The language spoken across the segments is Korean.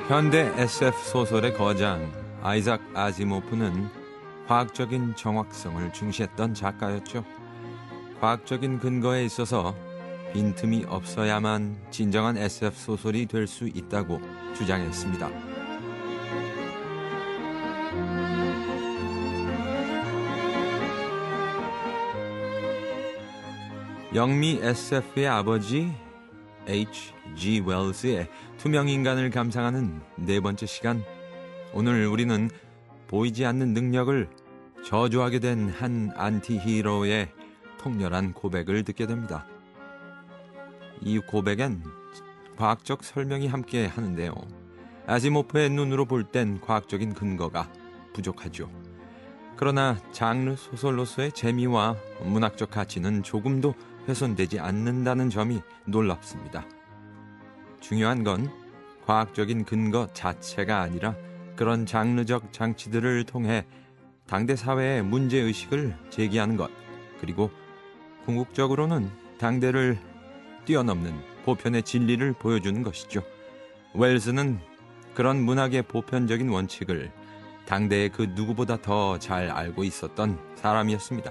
현대 SF 소설의 거장 아이작 아지모프는 과학적인 정확성을 중시했던 작가였죠. 과학적인 근거에 있어서 빈틈이 없어야만 진정한 SF 소설이 될 수 있다고 주장했습니다. 영미 SF의 아버지 H.G. 웰스의 투명인간을 감상하는 네 번째 시간. 오늘 우리는 보이지 않는 능력을 저주하게 된 한 안티히로의 통렬한 고백을 듣게 됩니다. 이 고백엔 과학적 설명이 함께 하는데요. 아지모프의 눈으로 볼 땐 과학적인 근거가 부족하죠. 그러나 장르 소설로서의 재미와 문학적 가치는 조금도 훼손되지 않는다는 점이 놀랍습니다. 중요한 건 과학적인 근거 자체가 아니라 그런 장르적 장치들을 통해 당대 사회의 문제의식을 제기하는 것, 그리고 궁극적으로는 당대를 뛰어넘는 보편의 진리를 보여주는 것이죠. 웰스는 그런 문학의 보편적인 원칙을 당대의 그 누구보다 더 잘 알고 있었던 사람이었습니다.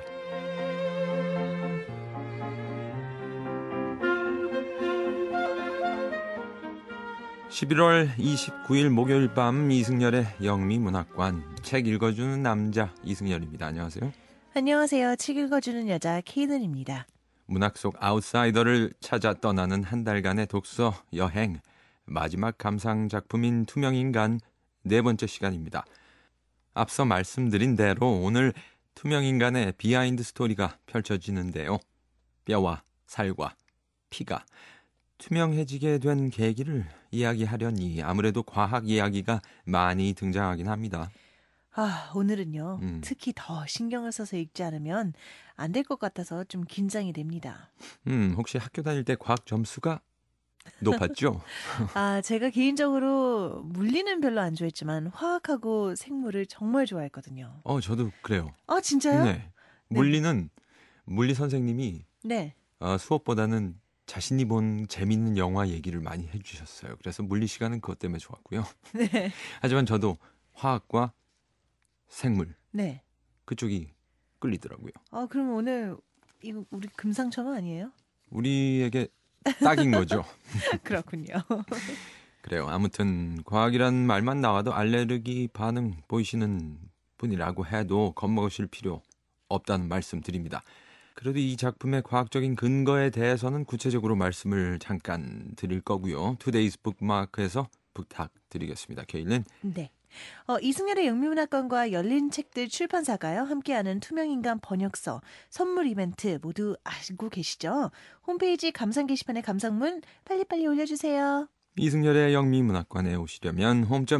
11월 29일 목요일 밤 이승열의 영미문학관, 책 읽어주는 남자 이승열입니다. 안녕하세요. 안녕하세요. 책 읽어주는 여자 케이든입니다. 문학 속 아웃사이더를 찾아 떠나는 한 달간의 독서 여행, 마지막 감상 작품인 투명인간 네 번째 시간입니다. 앞서 말씀드린 대로 오늘 투명인간의 비하인드 스토리가 펼쳐지는데요. 뼈와 살과 피가 투명해지게 된 계기를 이야기하려니 아무래도 과학 이야기가 많이 등장하긴 합니다. 오늘은요. 특히 더 신경을 써서 읽지 않으면 안 될 것 같아서 좀 긴장이 됩니다. 혹시 학교 다닐 때 과학 점수가 높았죠? 제가 개인적으로 물리는 별로 안 좋아했지만 화학하고 생물을 정말 좋아했거든요. 저도 그래요. 진짜요? 네. 물리는 물리 선생님이 네. 수업보다는 자신이 본 재밌는 영화 얘기를 많이 해주셨어요. 그래서 물리 시간은 그것 때문에 좋았고요. 네. 하지만 저도 화학과 생물, 네. 그쪽이 끌리더라고요. 그럼 오늘 이거 우리 금상첨화 아니에요? 우리에게 딱인 거죠. 그렇군요. 그래요. 아무튼 과학이란 말만 나와도 알레르기 반응 보이시는 분이라고 해도 겁먹으실 필요 없다는 말씀 드립니다. 그래도 이 작품의 과학적인 근거에 대해서는 구체적으로 말씀을 잠깐 드릴 거고요. 투데이즈 북마크에서 부탁드리겠습니다. 케일린. 네. 이승열의 영미문학관과 열린 책들 출판사가요. 함께하는 투명인간 번역서, 선물 이벤트 모두 알고 계시죠? 홈페이지 감상 게시판에 감상문 빨리빨리 올려주세요. 이승열의 영미문학관에 오시려면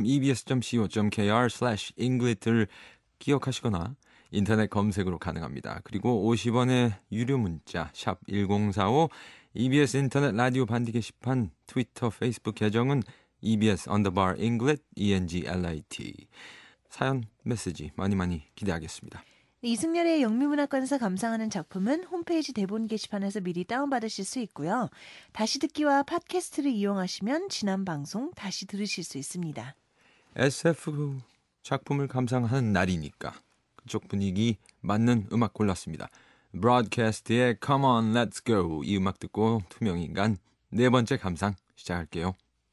home.ebs.co.kr/english를 기억하시거나 인터넷 검색으로 가능합니다. 그리고 50원의 유료 문자 샵 1045, EBS 인터넷 라디오 반디 게시판, 트위터, 페이스북 계정은 EBS_English, ENGLIT. 사연, 메시지 많이 기대하겠습니다. 이승열의 영미문학관에서 감상하는 작품은 홈페이지 대본 게시판에서 미리 다운받으실 수 있고요. 다시 듣기와 팟캐스트를 이용하시면 지난 방송 다시 들으실 수 있습니다. SF 작품을 감상하는 날이니까 그쪽 분위기 맞는 음악 골랐습니다. 브로드캐스트의 Come on, let's go. 이 음악 듣고 투명인간 네 번째 감상 시작할게요.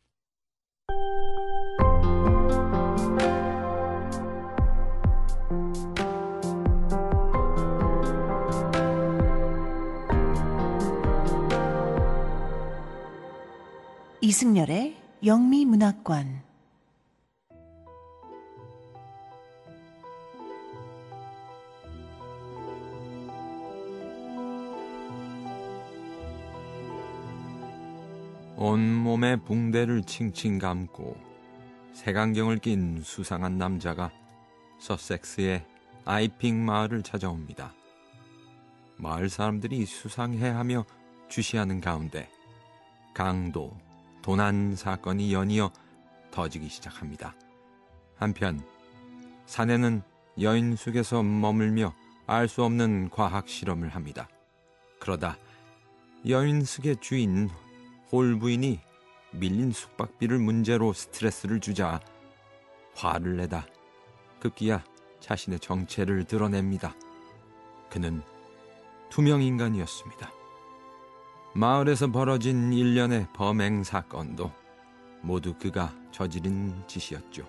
이승열의 영미문학관. 온몸에 붕대를 칭칭 감고 색안경을 낀 수상한 남자가 서섹스의 아이핑 마을을 찾아옵니다. 마을 사람들이 수상해하며 주시하는 가운데 강도, 도난 사건이 연이어 터지기 시작합니다. 한편 사내는 여인숙에서 머물며 알 수 없는 과학 실험을 합니다. 그러다 여인숙의 주인 홀 부인이 밀린 숙박비를 문제로 스트레스를 주자 화를 내다 급기야 자신의 정체를 드러냅니다. 그는 투명인간이었습니다. 마을에서 벌어진 일련의 범행 사건도 모두 그가 저지른 짓이었죠.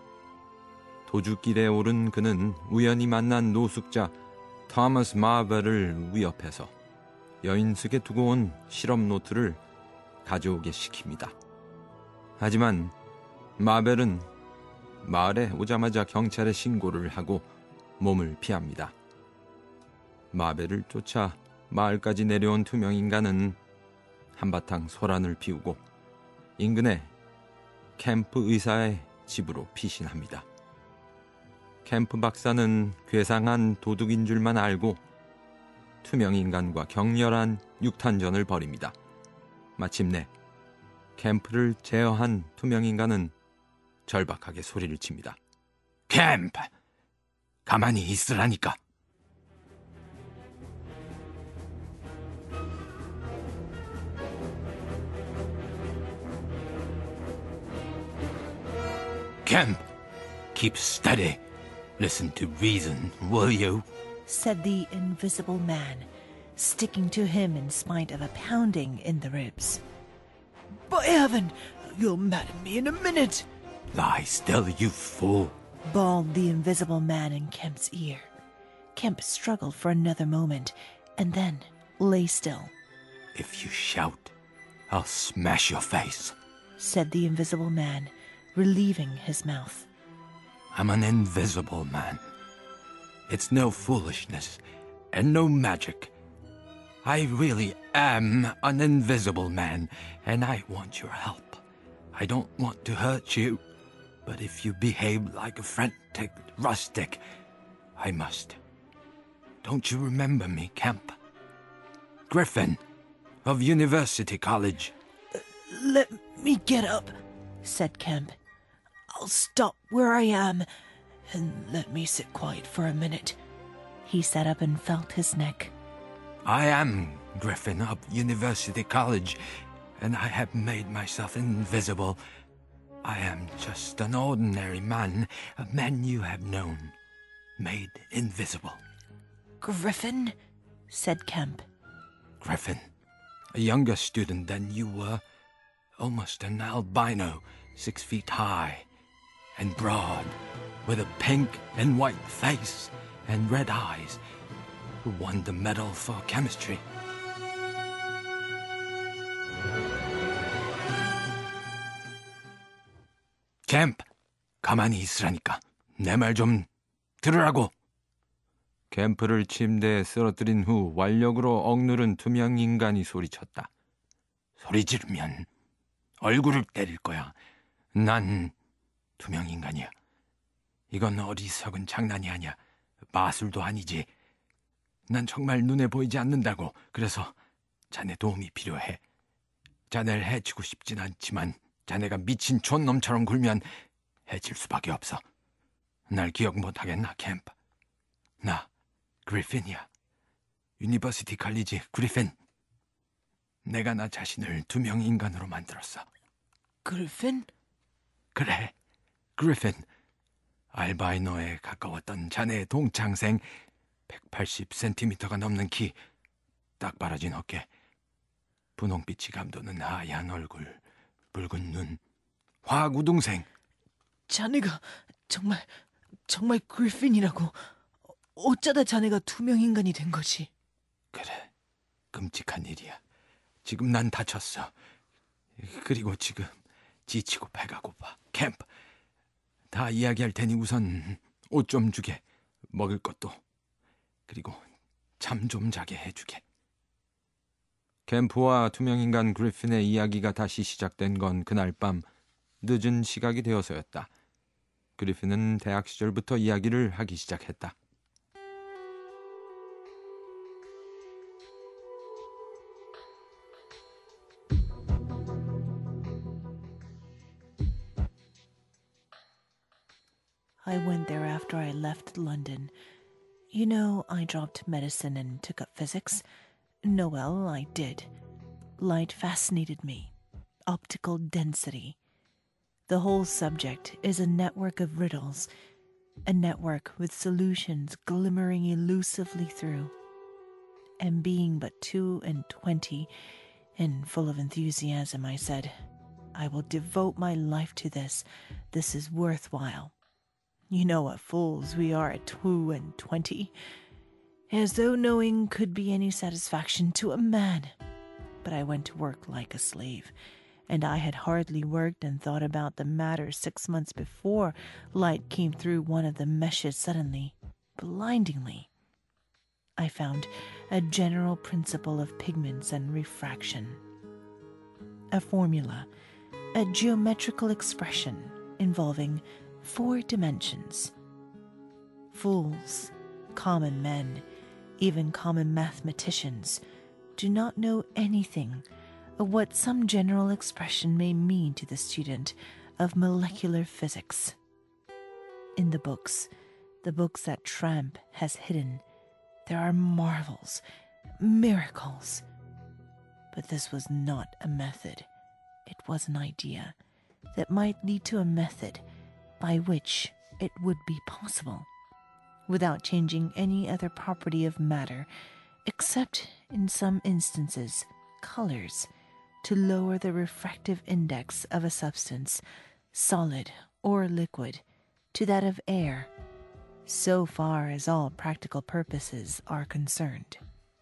도주길에 오른 그는 우연히 만난 노숙자 토머스 마벨을 위협해서 여인숙에 두고 온 실험 노트를 가져오게 시킵니다. 하지만 마벨은 마을에 오자마자 경찰에 신고를 하고 몸을 피합니다. 마벨을 쫓아 마을까지 내려온 투명인간은 한바탕 소란을 피우고 인근의 캠프 의사의 집으로 피신합니다. 캠프 박사는 괴상한 도둑인 줄만 알고 투명인간과 격렬한 육탄전을 벌입니다. 마침내 캠프를 제어한 투명인간은 절박하게 소리를 칩니다. 캠프! 가만히 있으라니까! 캠프! Keep steady. Listen to reason, will you? Said the invisible man, sticking to him in spite of a pounding in the ribs. By heaven, you'll madden me in a minute! Lie still, you fool! Bawled the invisible man in Kemp's ear. Kemp struggled for another moment, and then lay still. If you shout, I'll smash your face, said the invisible man, relieving his mouth. I'm an invisible man. It's no foolishness and no magic. I really am an invisible man, and I want your help. I don't want to hurt you, but if you behave like a frantic rustic, I must. Don't you remember me, Kemp? Griffin, of University College. Let me get up, said Kemp. I'll stop where I am, and let me sit quiet for a minute. He sat up and felt his neck. I am Griffin of University College, and I have made myself invisible. I am just an ordinary man, a man you have known, made invisible. Griffin, said Kemp. Griffin, a younger student than you were, almost an albino, 6 feet high and broad, with a pink and white face and red eyes, who won the medal for chemistry. 캠프, 가만히 있으라니까. 내 말 좀 들으라고. 캠프를 침대에 쓰러뜨린 후 완력으로 억누른 투명 인간이 소리쳤다. 소리 지르면 얼굴을 때릴 거야. 난 투명 인간이야. 이건 어리석은 장난이 아니야. 마술도 아니지. 난 정말 눈에 보이지 않는다고. 그래서 자네 도움이 필요해. 자네를 해치고 싶진 않지만 자네가 미친 촌놈처럼 굴면 해칠 수밖에 없어. 날 기억 못하겠나, 캠프? 나 그리핀이야. 유니버시티 칼리지 그리핀. 내가 나 자신을 투명 인간으로 만들었어. 그리핀? 그래, 그리핀. 알바이노에 가까웠던 자네의 동창생, 180cm가 넘는 키, 딱 바라진 어깨, 분홍빛이 감도는 하얀 얼굴, 붉은 눈, 화구동생. 자네가 정말 그리핀이라고. 어쩌다 자네가 투명 인간이 된 거지? 그래, 끔찍한 일이야. 지금 난 다쳤어. 그리고 지금 지치고 배가 고파. 캠프, 다 이야기할 테니 우선 옷 좀 주게. 먹을 것도. 그리고 잠 좀 자게 해주게. 캠프와 투명인간 그리핀의 이야기가 다시 시작된 건 그날 밤 늦은 시각이 되어서였다. 그리핀은 대학 시절부터 이야기를 하기 시작했다. I went there after I left London. You know, I dropped medicine and took up physics. No, well, I did. Light fascinated me. optical density. The whole subject is a network of riddles, a network with solutions glimmering elusively through. And being but 22 and full of enthusiasm, I said, I will devote my life to this. This is worthwhile. You know what fools we are at 22. As though knowing could be any satisfaction to a man. But I went to work like a slave, and I had hardly worked and thought about the matter 6 months before light came through one of the meshes suddenly, blindingly. I found a general principle of pigments and refraction, a formula, a geometrical expression involving 4 dimensions. Fools, common men, even common mathematicians, do not know anything of what some general expression may mean to the student of molecular physics. In the books that Tramp has hidden, there are marvels, miracles. But this was not a method. It was an idea that might lead to a method by which it would be possible, without changing any other property of matter, except in some instances, colors, to lower the refractive index of a substance, solid or liquid, to that of air, so far as all practical purposes are concerned.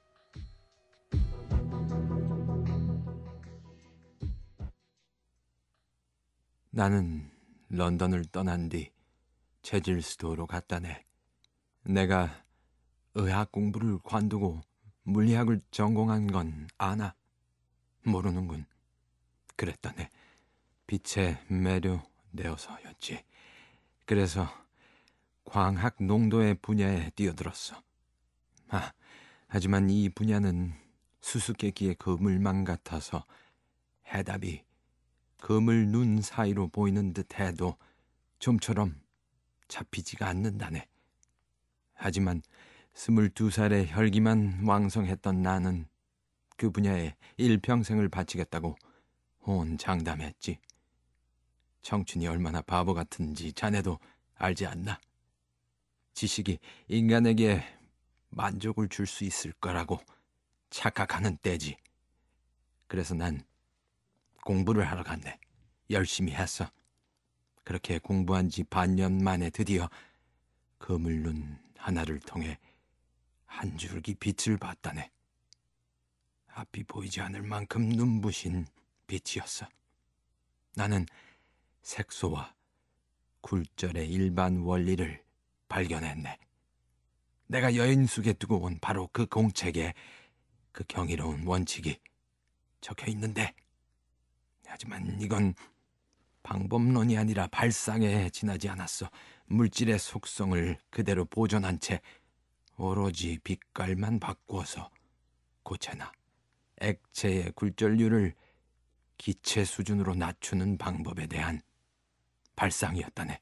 나는 런던을 떠난 뒤 체질스토어로 갔다네. 내가 의학 공부를 관두고 물리학을 전공한 건 아나? 모르는군. 그랬다네. 빛에 매료되어서였지. 그래서 광학 농도의 분야에 뛰어들었어. 하지만 이 분야는 수수께끼의 그물망 같아서 해답이 그물 눈 사이로 보이는 듯 해도 좀처럼 잡히지가 않는다네. 하지만 22살의 혈기만 왕성했던 나는 그 분야에 일평생을 바치겠다고 호언장담했지. 청춘이 얼마나 바보 같은지 자네도 알지 않나? 지식이 인간에게 만족을 줄 수 있을 거라고 착각하는 때지. 그래서 난 공부를 하러 갔네. 열심히 했어. 그렇게 공부한 지 반년 만에 드디어 그물눈 하나를 통해 한 줄기 빛을 봤다네. 앞이 보이지 않을 만큼 눈부신 빛이었어. 나는 색소와 굴절의 일반 원리를 발견했네. 내가 여인 속에 두고 온 바로 그 공책에 그 경이로운 원칙이 적혀 있는데, 하지만 이건 방법론이 아니라 발상에 지나지 않았어. 물질의 속성을 그대로 보존한 채 오로지 빛깔만 바꾸어서 고체나 액체의 굴절률을 기체 수준으로 낮추는 방법에 대한 발상이었다네.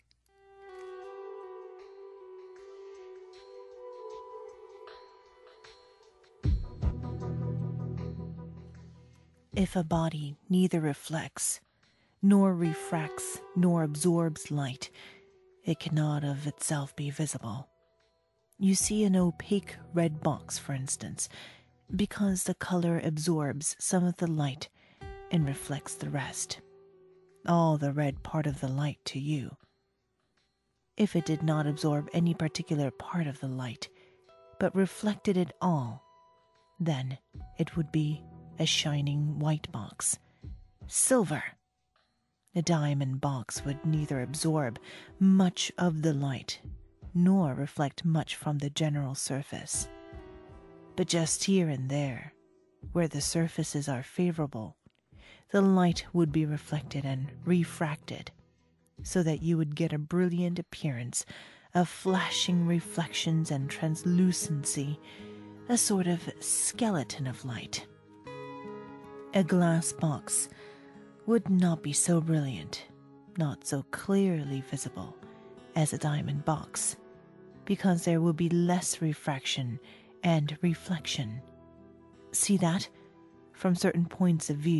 If a body neither reflects, nor refracts, nor absorbs light, it cannot of itself be visible. You see an opaque red box, for instance, because the color absorbs some of the light and reflects the rest, all the red part of the light to you. If it did not absorb any particular part of the light, but reflected it all, then it would be a shining white box. Silver. A diamond box would neither absorb much of the light, nor reflect much from the general surface. But just here and there, where the surfaces are favorable, the light would be reflected and refracted, so that you would get a brilliant appearance of flashing reflections and translucency, a sort of skeleton of light. A glass box would not be so brilliant, not so clearly visible as a diamond box, because there will be less refraction and reflection. See that, from certain points of view,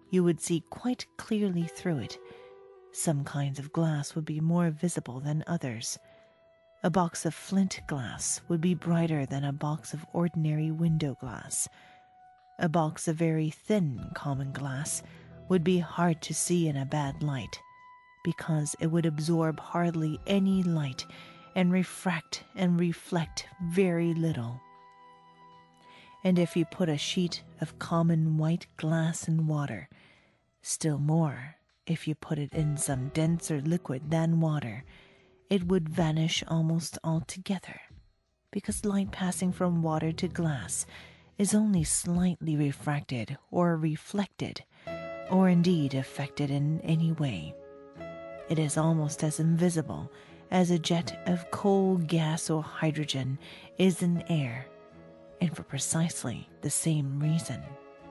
you would see quite clearly through it. Some kinds of glass would be more visible than others. A box of flint glass would be brighter than a box of ordinary window glass. A box of very thin common glass would be hard to see in a bad light, because it would absorb hardly any light and refract and reflect very little. And if you put a sheet of common white glass in water, still more, if you put it in some denser liquid than water, it would vanish almost altogether, because light passing from water to glass is only slightly refracted or reflected, or indeed affected in any way. It is almost as invisible as a jet of coal, gas, or hydrogen is in air, and for precisely the same reason.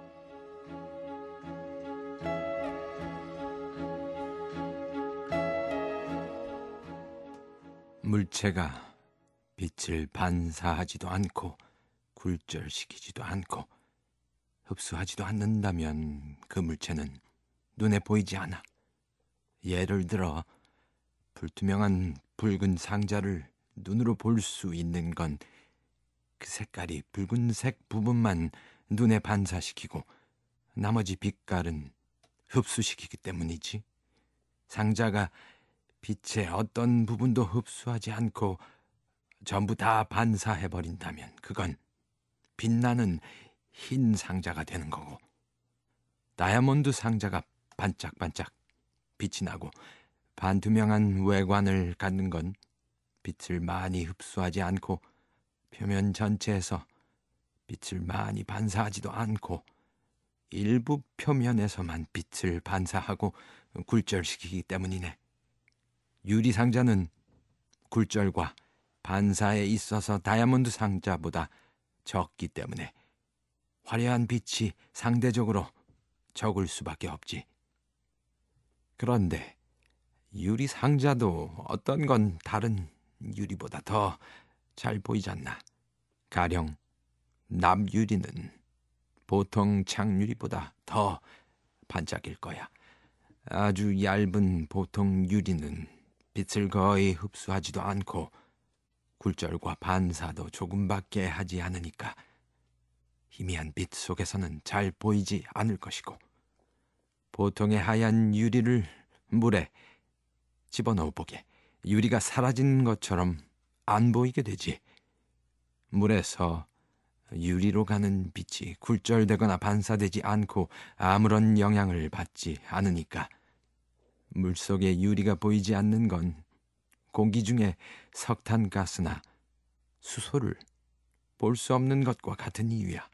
물체가 빛을 반사하지도 않고 굴절시키지도 않고 흡수하지도 않는다면 그 물체는 눈에 보이지 않아. 예를 들어 불투명한 붉은 상자를 눈으로 볼 수 있는 건 그 색깔이 붉은색 부분만 눈에 반사시키고 나머지 빛깔은 흡수시키기 때문이지. 상자가 빛의 어떤 부분도 흡수하지 않고 전부 다 반사해버린다면 그건 빛나는 흰 상자가 되는 거고, 다이아몬드 상자가 반짝반짝 빛이 나고 반투명한 외관을 갖는 건 빛을 많이 흡수하지 않고 표면 전체에서 빛을 많이 반사하지도 않고 일부 표면에서만 빛을 반사하고 굴절시키기 때문이네. 유리 상자는 굴절과 반사에 있어서 다이아몬드 상자보다 적기 때문에 화려한 빛이 상대적으로 적을 수밖에 없지. 그런데 유리 상자도 어떤 건 다른 유리보다 더 잘 보이지 않나. 가령 납유리는 보통 창유리보다 더 반짝일 거야. 아주 얇은 보통 유리는 빛을 거의 흡수하지도 않고 굴절과 반사도 조금밖에 하지 않으니까 희미한 빛 속에서는 잘 보이지 않을 것이고, 보통의 하얀 유리를 물에 집어넣어 보게. 유리가 사라진 것처럼 안 보이게 되지. 물에서 유리로 가는 빛이 굴절되거나 반사되지 않고 아무런 영향을 받지 않으니까 물속에 유리가 보이지 않는 건 공기 중에 석탄가스나 수소를 볼 수 없는 것과 같은 이유야.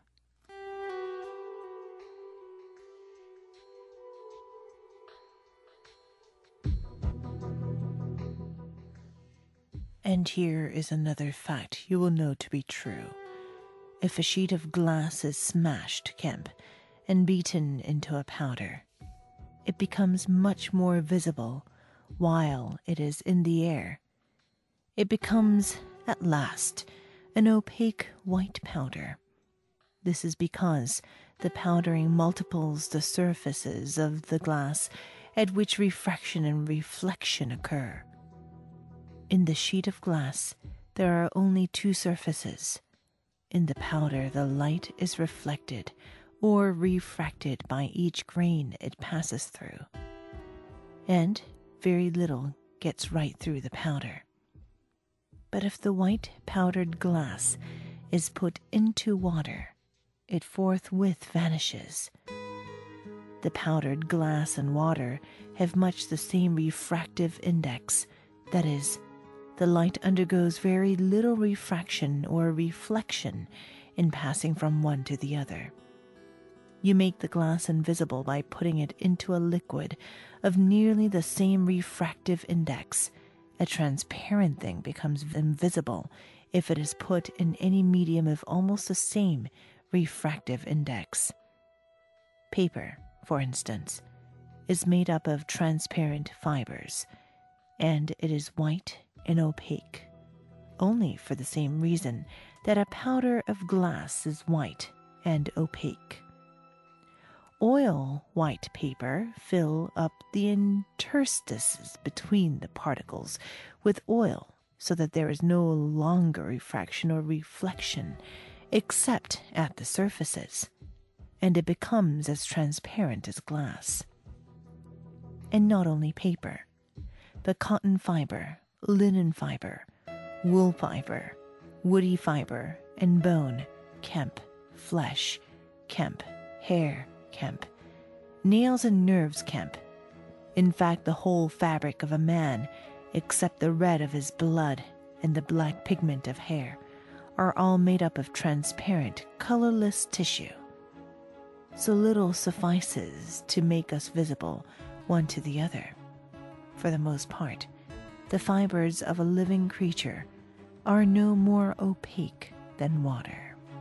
And here is another fact you will know to be true. If a sheet of glass is smashed, Kemp, and beaten into a powder, it becomes much more visible while it is in the air. It becomes, at last, an opaque white powder. This is because the powdering multiples the surfaces of the glass at which refraction and reflection occur. In the sheet of glass, there are only two surfaces. In the powder, the light is reflected or refracted by each grain it passes through, and very little gets right through the powder. But if the white powdered glass is put into water, it forthwith vanishes. The powdered glass and water have much the same refractive index, that is, the light undergoes very little refraction or reflection in passing from one to the other. You make the glass invisible by putting it into a liquid of nearly the same refractive index. A transparent thing becomes invisible if it is put in any medium of almost the same refractive index. Paper, for instance, is made up of transparent fibers, and it is white and opaque, only for the same reason that a powder of glass is white and opaque. Oil white paper fill up the interstices between the particles with oil so that there is no longer refraction or reflection except at the surfaces, and it becomes as transparent as glass. And not only paper, but cotton fiber, linen fiber, wool fiber, woody fiber, and bone, kemp, flesh, kemp, hair, kemp, nails and nerves kemp. In fact, the whole fabric of a man, except the red of his blood and the black pigment of hair, are all made up of transparent, colorless tissue. So little suffices to make us visible one to the other. For the most part, the fibers of a living creature are no more opaque than water.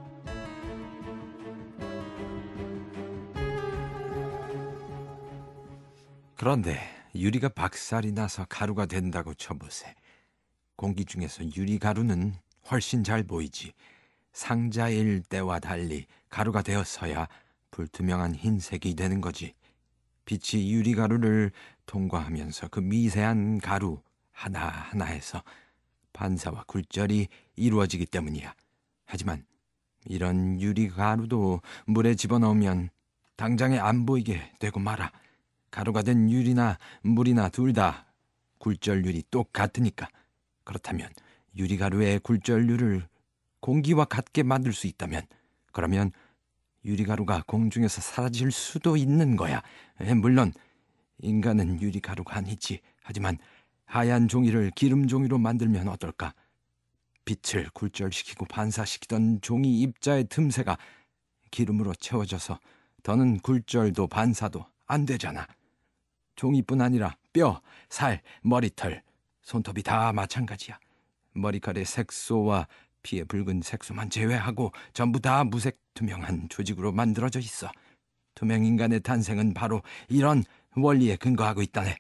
그런데 유리가 박살이 나서 가루가 된다고 쳐보세. 공기 중에서 유리 가루는 훨씬 잘 보이지. 상자일 때와 달리 가루가 되어서야 불투명한 흰색이 되는 거지. 빛이 유리 가루를 통과하면서 그 미세한 가루 하나하나에서 반사와 굴절이 이루어지기 때문이야. 하지만 이런 유리 가루도 물에 집어넣으면 당장에 안 보이게 되고 말아. 가루가 된 유리나 물이나 둘 다 굴절률이 똑같으니까. 그렇다면 유리가루의 굴절률을 공기와 같게 만들 수 있다면, 그러면 유리가루가 공중에서 사라질 수도 있는 거야. 물론 인간은 유리가루가 아니지. 하지만 하얀 종이를 기름 종이로 만들면 어떨까? 빛을 굴절시키고 반사시키던 종이 입자의 틈새가 기름으로 채워져서 더는 굴절도 반사도 안 되잖아. 종이뿐 아니라 뼈, 살, 머리털, 손톱이 다 마찬가지야. 머리칼의 색소와 피의 붉은 색소만 제외하고 전부 다 무색 투명한 조직으로 만들어져 있어. 투명 인간의 탄생은 바로 이런 원리에 근거하고 있다네.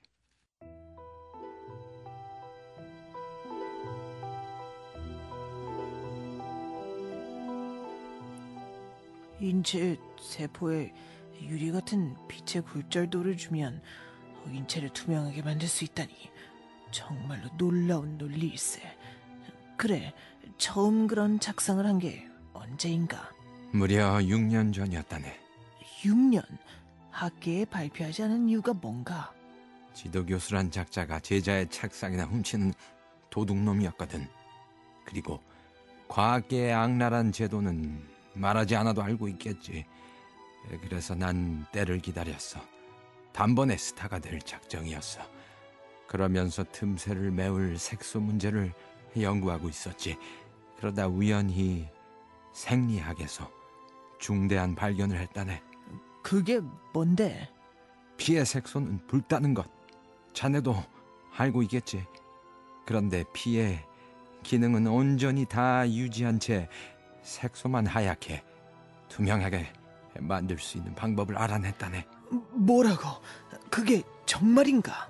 인체 세포에 유리 같은 빛의 굴절도를 주면 인체를 투명하게 만들 수 있다니 정말로 놀라운 논리일세. 그래, 처음 그런 작상을 한 게 언제인가? 무려 6년 전이었다네. 6년? 학계에 발표하지 않은 이유가 뭔가? 지도교수란 작자가 제자의 책상이나 훔치는 도둑놈이었거든. 그리고 과학계의 악랄한 제도는 말하지 않아도 알고 있겠지. 그래서 난 때를 기다렸어. 단번에 스타가 될 작정이었어. 그러면서 틈새를 메울 색소 문제를 연구하고 있었지. 그러다 우연히 생리학에서 중대한 발견을 했다네. 그게 뭔데? 피의 색소는 붉다는 것. 자네도 알고 있겠지. 그런데 피의 기능은 온전히 다 유지한 채 색소만 하얗게 투명하게 만들 수 있는 방법을 알아냈다네. 뭐라고? 그게 정말인가?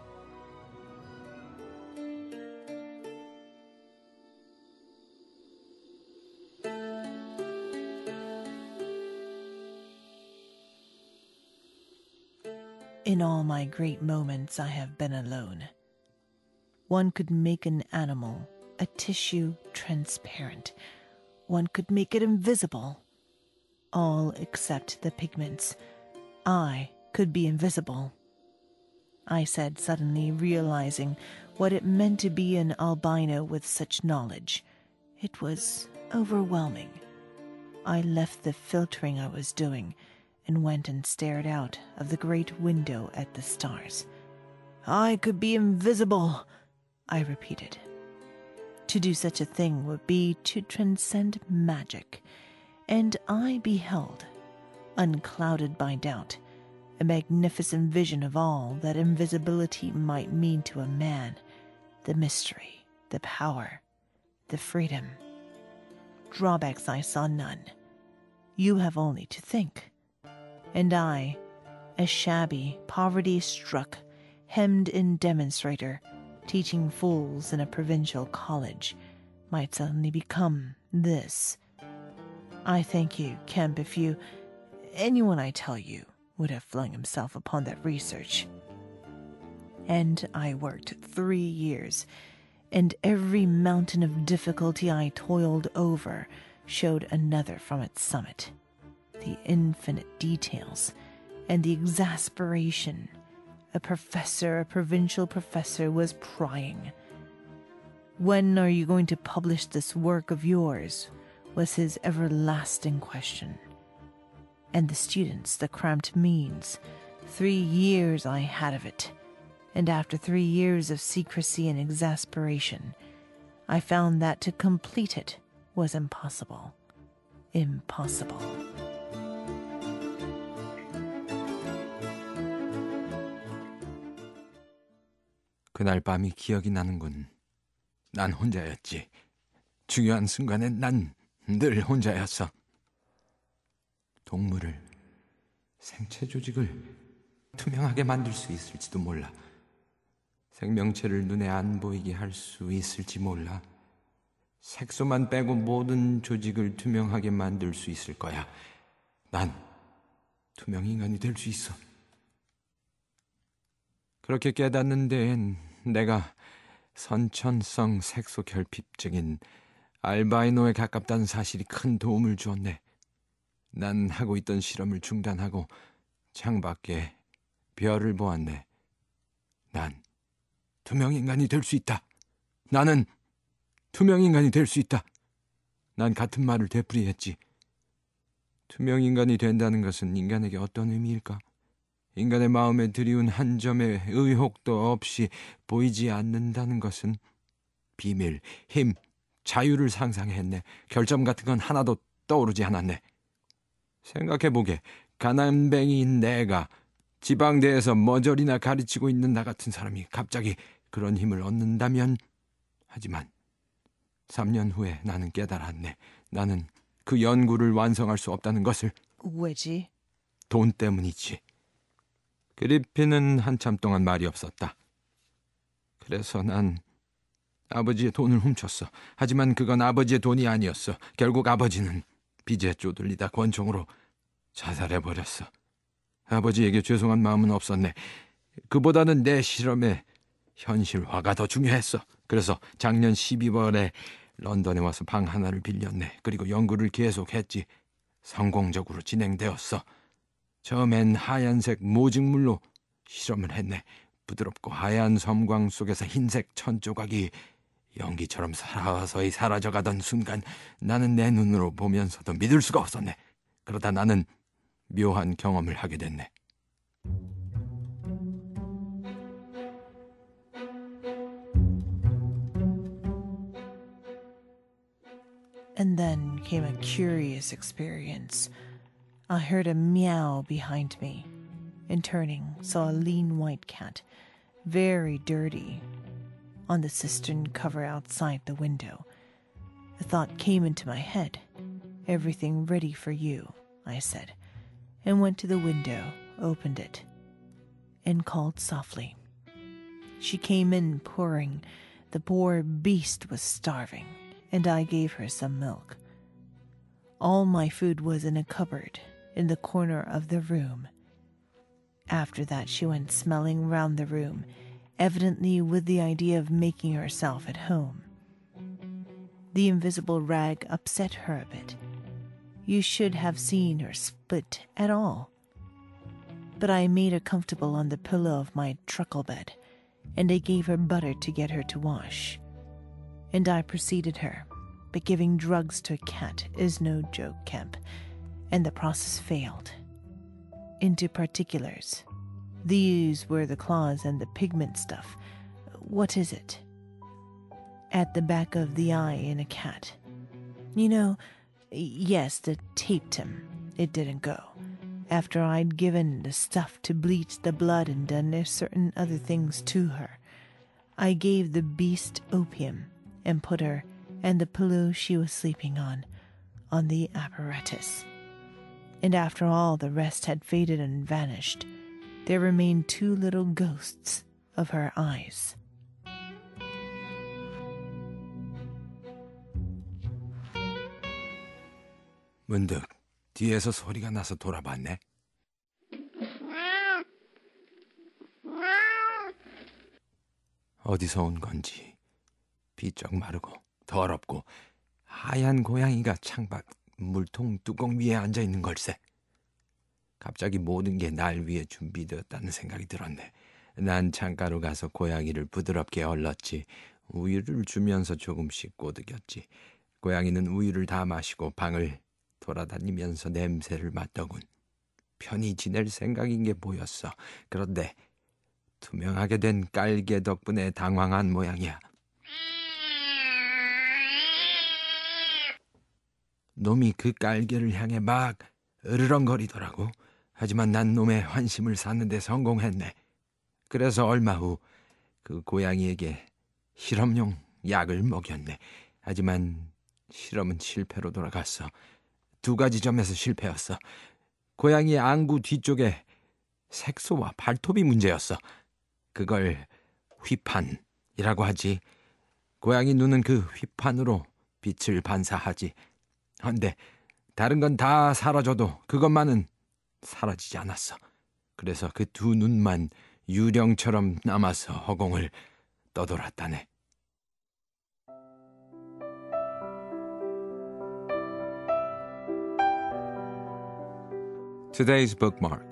In all my great moments I have been alone. One could make an animal, a tissue transparent. One could make it invisible. All except the pigments. I could be invisible. I said, suddenly realizing what it meant to be an albino with such knowledge. It was overwhelming. I left the filtering I was doing and went and stared out of the great window at the stars. I could be invisible, I repeated. To do such a thing would be to transcend magic, and I beheld, unclouded by doubt, a magnificent vision of all that invisibility might mean to a man, the mystery, the power, the freedom. Drawbacks I saw none. You have only to think. And I, a shabby, poverty-struck, hemmed-in demonstrator, teaching fools in a provincial college, might suddenly become this. I thank you, Kemp, if you, anyone I tell you, would have flung himself upon that research. And I worked 3 years, and every mountain of difficulty I toiled over showed another from its summit. The infinite details and the exasperation. A provincial professor, was prying. "When are you going to publish this work of yours?" was his everlasting question. And the students, the cramped means. 3 years I had of it. And after 3 years of secrecy and exasperation, I found that to complete it was impossible. Impossible. 그날 밤이 기억이 나는군. 난 혼자였지. 중요한 순간엔 난 늘 혼자였어. 동물을, 생체 조직을 투명하게 만들 수 있을지도 몰라. 생명체를 눈에 안 보이게 할 수 있을지 몰라. 색소만 빼고 모든 조직을 투명하게 만들 수 있을 거야. 난 투명 인간이 될 수 있어. 그렇게 깨닫는 데엔 내가 선천성 색소 결핍증인 알바이노에 가깝다는 사실이 큰 도움을 주었네. 난 하고 있던 실험을 중단하고 창밖에 별을 보았네. 난 투명인간이 될 수 있다. 나는 투명인간이 될 수 있다. 난 같은 말을 되풀이했지. 투명인간이 된다는 것은 인간에게 어떤 의미일까? 인간의 마음에 드리운 한 점의 의혹도 없이 보이지 않는다는 것은 비밀, 힘, 자유를 상상했네. 결점 같은 건 하나도 떠오르지 않았네. 생각해보게. 가난뱅이인 내가 지방대에서 머저리나 가르치고 있는 나 같은 사람이 갑자기 그런 힘을 얻는다면. 하지만 3년 후에 나는 깨달았네. 나는 그 연구를 완성할 수 없다는 것을. 왜지? 돈 때문이지. 그리핀은 한참 동안 말이 없었다. 그래서 난 아버지의 돈을 훔쳤어. 하지만 그건 아버지의 돈이 아니었어. 결국 아버지는 빚에 쪼들리다 권총으로 자살해버렸어. 아버지에게 죄송한 마음은 없었네. 그보다는 내 실험의 현실화가 더 중요했어. 그래서 작년 12월에 런던에 와서 방 하나를 빌렸네. 그리고 연구를 계속했지. 성공적으로 진행되었어. 처음엔 하얀색 모직물로 실험을 했네. 부드럽고 하얀 섬광 속에서 흰색 천조각이 연기처럼 서서히 사라져가던 순간 나는 내 눈으로 보면서도 믿을 수가 없었네. 그러다 나는 묘한 경험을 하게 됐네. And then came a curious experience. I heard a meow behind me, and turning, saw a lean white cat, very dirty, on the cistern cover outside the window. A thought came into my head. "Everything ready for you," I said, and went to the window, opened it, and called softly. She came in purring. The poor beast was starving, and I gave her some milk. All my food was in a cupboard in the corner of the room. After that she went smelling round the room, evidently with the idea of making herself at home. The invisible rag upset her a bit. You should have seen her split at all. But I made her comfortable on the pillow of my truckle bed, and I gave her butter to get her to wash. And I preceded her, but giving drugs to a cat is no joke, Kemp, and the process failed. Into particulars. These were the claws and the pigment stuff. What is it? At the back of the eye in a cat. You know, yes, the tapetum. It didn't go. After I'd given the stuff to bleach the blood and done certain other things to her, I gave the beast opium and put her and the pillow she was sleeping on the apparatus. And after all the rest had faded and vanished, there remained 2 little ghosts of her eyes. 문득 뒤에서 소리가 나서 돌아봤네. 어디서 온 건지 비쩍 마르고 더럽고 하얀 고양이가 창밖 물통 뚜껑 위에 앉아 있는 걸세. 갑자기 모든 게 날 위해 준비되었다는 생각이 들었네. 난 창가로 가서 고양이를 부드럽게 얼렀지. 우유를 주면서 조금씩 꼬드겼지. 고양이는 우유를 다 마시고 방을 돌아다니면서 냄새를 맡더군. 편히 지낼 생각인 게 보였어. 그런데 투명하게 된 깔개 덕분에 당황한 모양이야. 놈이 그 깔개를 향해 막 으르렁거리더라고. 하지만 난 놈의 환심을 사는데 성공했네. 그래서 얼마 후 그 고양이에게 실험용 약을 먹였네. 하지만 실험은 실패로 돌아갔어. 2가지 점에서 실패였어. 고양이의 안구 뒤쪽에 색소와 발톱이 문제였어. 그걸 휘판이라고 하지. 고양이 눈은 그 휘판으로 빛을 반사하지. 그런데 다른 건 다 사라져도 그것만은 사라지지 않았어. 그래서 그 2 눈만 유령처럼 남아서 허공을 떠돌았다네. Today's bookmark.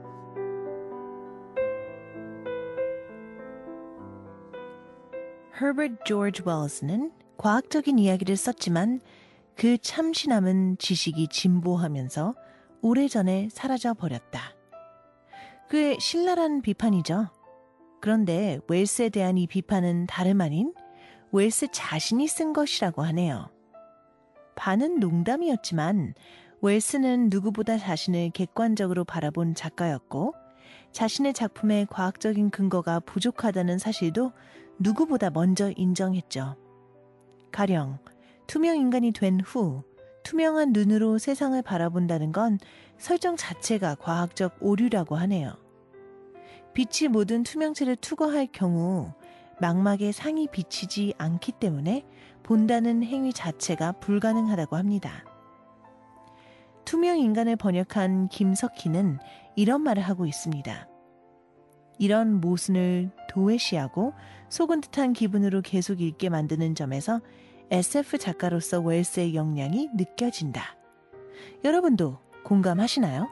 Herbert George Wells는 과학적인 이야기를 썼지만 그 참신함은 지식이 진보하면서 오래전에 사라져 버렸다. 그의 신랄한 비판이죠. 그런데 웰스에 대한 이 비판은 다름 아닌 웰스 자신이 쓴 것이라고 하네요. 반은 농담이었지만 웰스는 누구보다 자신을 객관적으로 바라본 작가였고 자신의 작품에 과학적인 근거가 부족하다는 사실도 누구보다 먼저 인정했죠. 가령 투명 인간이 된 후 투명한 눈으로 세상을 바라본다는 건 설정 자체가 과학적 오류라고 하네요. 빛이 모든 투명체를 투과할 경우 망막에 상이 비치지 않기 때문에 본다는 행위 자체가 불가능하다고 합니다. 투명 인간을 번역한 김석희는 이런 말을 하고 있습니다. 이런 모순을 도외시하고 속은 듯한 기분으로 계속 읽게 만드는 점에서 SF 작가로서 웰스의 역량이 느껴진다. 여러분도 공감하시나요?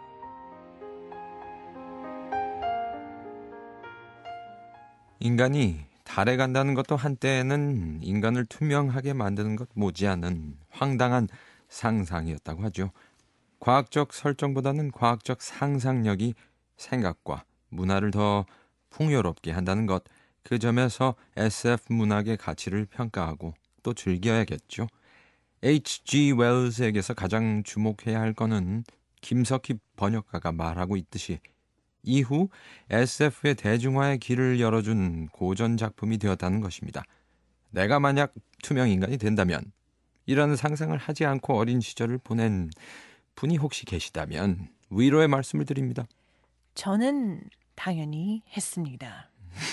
인간이 달에 간다는 것도 한때는 인간을 투명하게 만드는 것 못지않은 황당한 상상이었다고 하죠. 과학적 설정보다는 과학적 상상력이 생각과 문화를 더 풍요롭게 한다는 것, 그 점에서 SF 문학의 가치를 평가하고 또 즐겨야겠죠. H.G. 웰스에게서 가장 주목해야 할 것은 김석희 번역가가 말하고 있듯이 이후 SF의 대중화의 길을 열어준 고전 작품이 되었다는 것입니다. 내가 만약 투명 인간이 된다면 이런 상상을 하지 않고 어린 시절을 보낸 분이 혹시 계시다면 위로의 말씀을 드립니다. 저는 당연히 했습니다.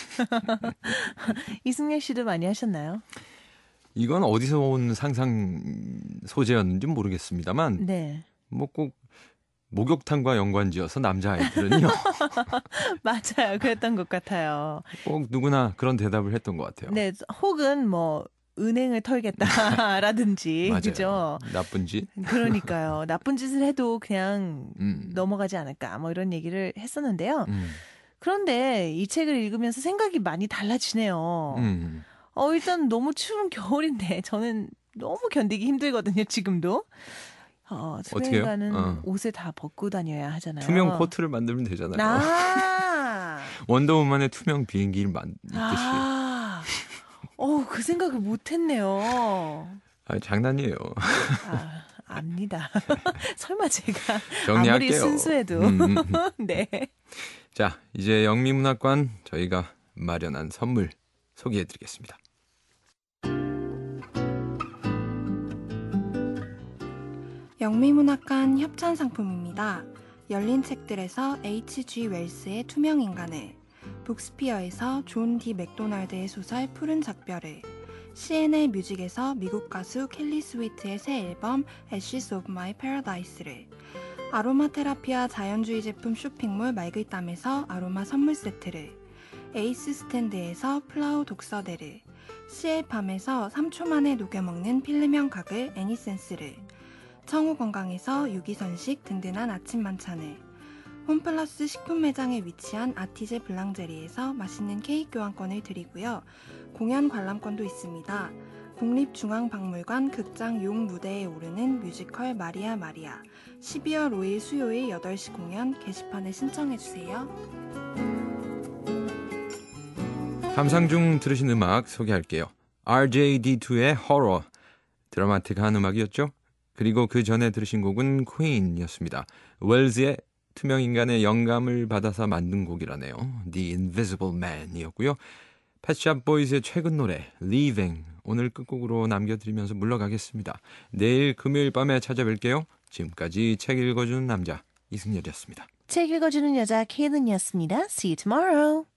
이승열 씨도 많이 하셨나요? 이건 어디서 온 상상 소재였는지 모르겠습니다만 네. 뭐 꼭 목욕탕과 연관지어서 남자아이들은요. 맞아요. 그랬던 것 같아요. 꼭 누구나 그런 대답을 했던 것 같아요. 네. 혹은 뭐 은행을 털겠다라든지 맞아요. 그죠? 나쁜 짓? 그러니까요. 나쁜 짓을 해도 그냥 넘어가지 않을까 뭐 이런 얘기를 했었는데요. 그런데 이 책을 읽으면서 생각이 많이 달라지네요. 일단 너무 추운 겨울인데 저는 너무 견디기 힘들거든요. 지금도. 어떻게요? 투명인간은 옷을 다 벗고 다녀야 하잖아요. 투명 코트를 만들면 되잖아요. 아, 원더우먼의 투명 비행기를 있듯이. 그 생각을 못했네요. 장난이에요. 압니다. 설마 제가 정리할게요. 아무리 순수해도. 네. 자, 이제 영미문학관 저희가 마련한 선물 소개해드리겠습니다. 영미문학관 협찬 상품입니다. 열린 책들에서 H.G. 웰스의 투명 인간을, 북스피어에서 존 디 맥도날드의 소설 푸른 작별을, CNL 뮤직에서 미국 가수 켈리 스위트의 새 앨범 Ashes of My Paradise를, 아로마 테라피와 자연주의 제품 쇼핑몰 말글담에서 아로마 선물 세트를, 에이스 스탠드에서 플라우 독서대를, 시엘팜에서 3초 만에 녹여먹는 필름형 가글 애니센스를, 청우건강에서 유기선식 든든한 아침 만찬을, 홈플러스 식품 매장에 위치한 아티제 블랑제리에서 맛있는 케이크 교환권을 드리고요. 공연 관람권도 있습니다. 국립중앙박물관 극장 용 무대에 오르는 뮤지컬 마리아 마리아 12월 5일 수요일 8시 공연 게시판에 신청해주세요. 감상 중 들으신 음악 소개할게요. RJD2의 호러, 드라마틱한 음악이었죠? 그리고 그 전에 들으신 곡은 퀸이었습니다. 웰즈의 투명인간의 영감을 받아서 만든 곡이라네요. The Invisible Man이었고요. 펫샵 보이즈의 최근 노래 Leaving 오늘 끝곡으로 남겨드리면서 물러가겠습니다. 내일 금요일 밤에 찾아뵐게요. 지금까지 책 읽어주는 남자 이승열이었습니다. 책 읽어주는 여자 케이든이었습니다. See you tomorrow.